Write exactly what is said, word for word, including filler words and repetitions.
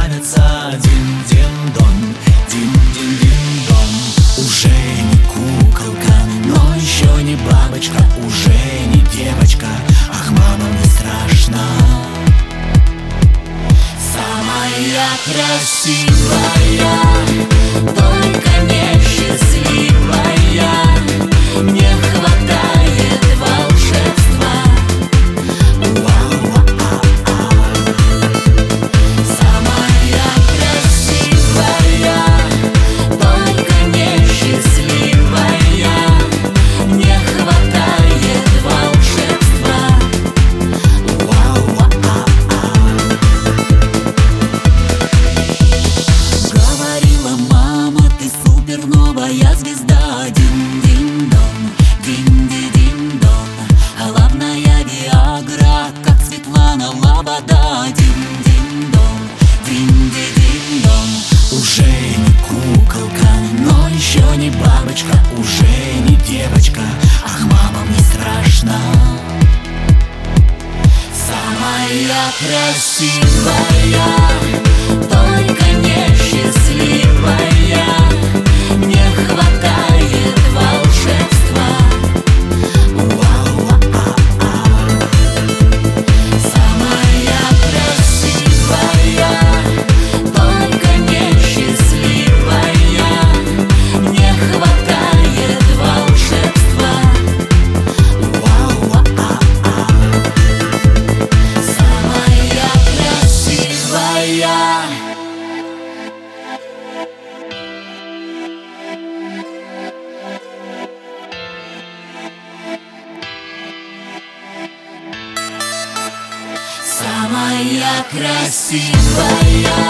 нравится дин-дин-дон, дин-дин-дин-дон. Уже не куколка, но еще не бабочка, уже не девочка. Ах, мама, мне страшно. Самая красивая, только не счастливая. Не хватает волшебства. Самая красивая, только не счастливая. Не хватает волшебства. Говорила мама, ты суперновая звезда. Дин-дин-дон, дин-ди-дин-дон. Главная Виагра, как Светлана Лобода. Дин-дин-дон, дин-ди-дин-дон. Уже не куколка, но еще не бабочка, уже не девочка. Ах, мама, мне страшно. Самая красивая, только не счастливая. Не хватает волшебства. Самая красивая, только не счастливая. Не хватает волшебства. Самая красивая. Самая красивая.